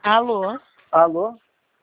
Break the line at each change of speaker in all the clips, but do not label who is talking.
Alô?
Alô?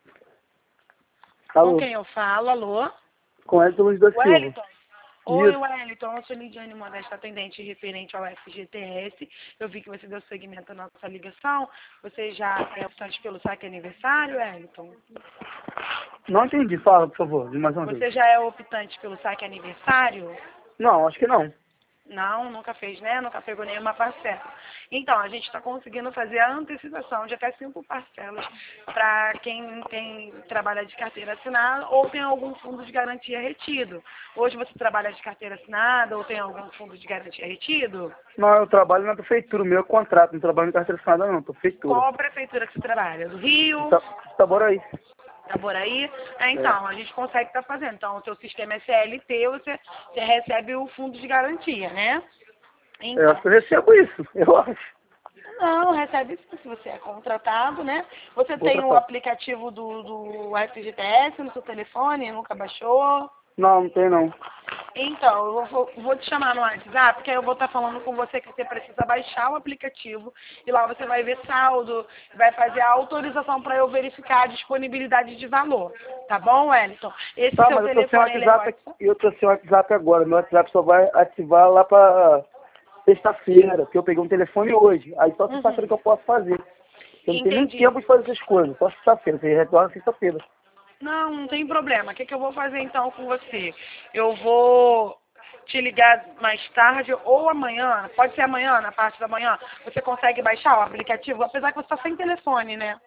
Com
Alô?
quem eu falo? Alô?
Com Edson Luiz da Silva.
Wellington? Oi,
Isso.
Wellington. Eu sou Lidiane Modesta, atendente referente ao FGTS. Eu vi que você deu seguimento à nossa ligação. Você já é optante pelo saque aniversário, Wellington?
Não entendi, fala, por favor, de mais uma vez.
Você já é optante pelo saque aniversário?
Não, acho que não.
Não, nunca fez, né? Nunca pegou nenhuma parcela. Então, a gente está conseguindo fazer a antecipação de até 5 parcelas para quem trabalha de carteira assinada ou tem algum fundo de garantia retido. Hoje você trabalha de carteira assinada ou tem algum fundo de garantia retido?
Não, eu trabalho na prefeitura, o meu é contrato, não trabalho em carteira assinada não, prefeitura.
Qual prefeitura que você trabalha? Do Rio?
Itaboraí.
Itaboraí? Então, a gente consegue estar fazendo. Então, o seu sistema é CLT, você recebe o fundo de garantia, né?
Eu
Então,
acho que eu recebo isso, eu acho.
não, recebe sim, se você é contratado, né? Você tem o
Contratado.
aplicativo do FGTS no seu telefone, nunca baixou?
Não, não tem não.
Então, eu vou te chamar no WhatsApp, porque aí eu vou estar falando com você que você precisa baixar o aplicativo e lá você vai ver saldo, vai fazer a autorização para eu verificar a disponibilidade de valor. Tá bom, Wellington? Esse
Tá,
seu
mas eu tô sem
telefone, ele é
WhatsApp aqui,
WhatsApp?
eu tô sem WhatsApp agora. Meu WhatsApp só vai ativar lá pra sexta-feira, que eu peguei um telefone hoje. Aí só sexta-feira que eu posso fazer. Eu não tenho nem
Entendi.
tempo de fazer essas coisas, só sexta-feira, você retorna sexta-feira.
Não, não tem problema. O que eu vou fazer então com você? Eu vou te ligar mais tarde ou amanhã, pode ser amanhã, na parte da manhã, você consegue baixar o aplicativo, apesar que você está sem telefone, né?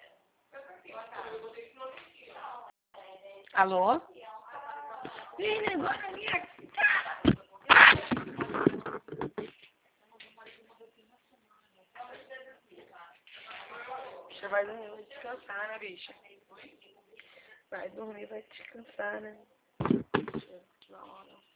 Alô? Ih, agora minha... Você vai dormir, vai descansar, né, bicha? Vai dormir, vai descansar, né? Deixa eu dar uma olhada.